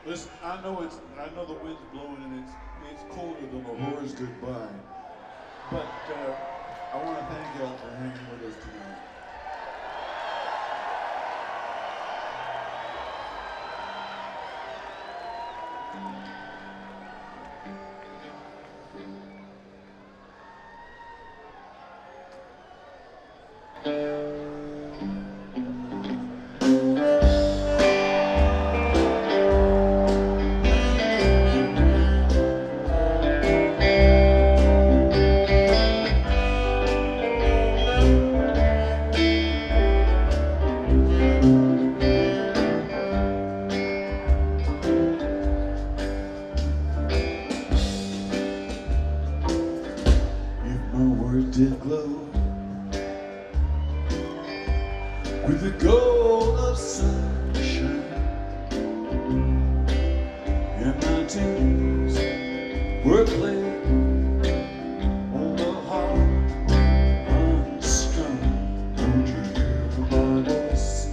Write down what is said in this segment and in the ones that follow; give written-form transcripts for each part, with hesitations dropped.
Listen, I know the wind's blowing and it's colder than a horse goodbye. But I want to thank y'all for hanging with us tonight. Did glow with the gold of sunshine, and my tears were played on the heart unstrung. Don't you hear my voice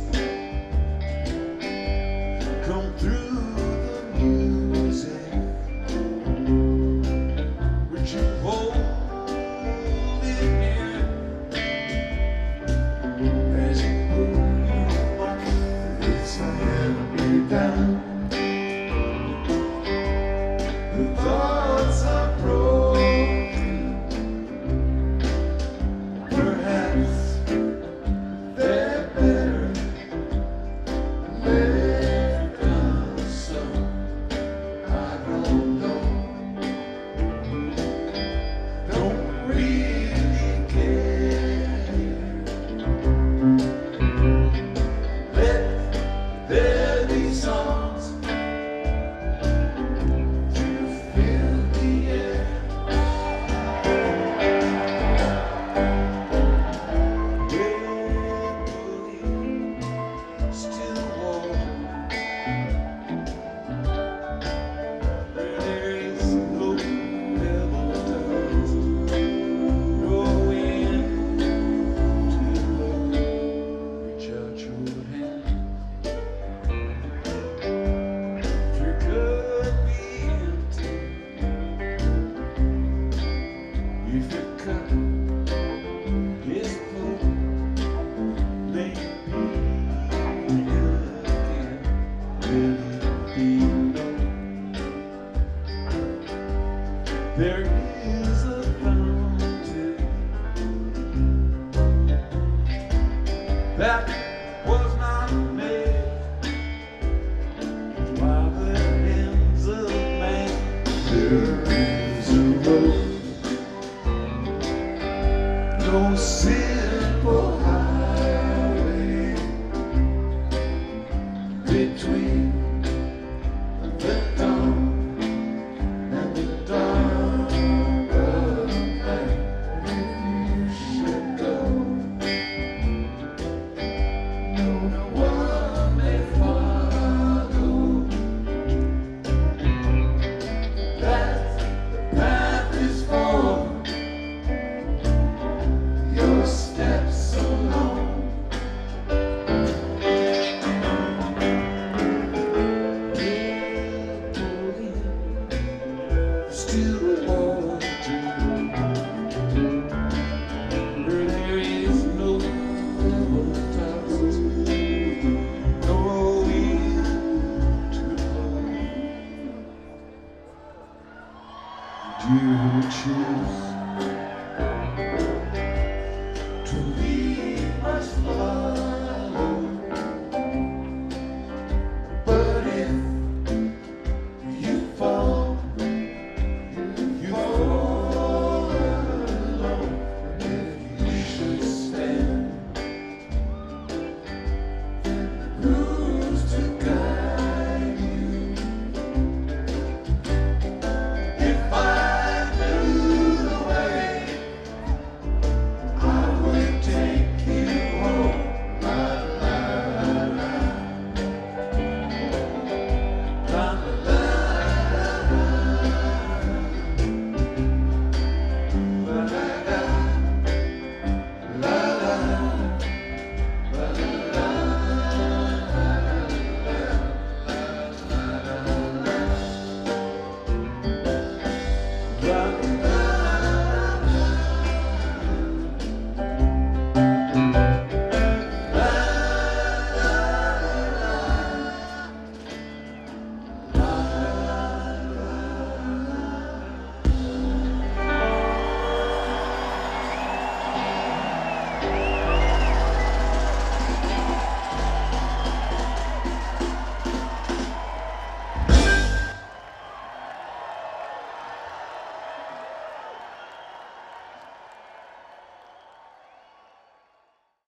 come through the music? Would you hold the thoughts are broken, perhaps they're better later, so I don't know, don't really care. Let there be songs if your cup is full, may it be again, will it be known? There is a fountain that was not made by the hands of man. There is a road, no simple highway between the dawn and the dark of night. If you should go, no one may follow. That's the path is for your steps alone. Still water, where there is no toss, no wind to blow. Do you choose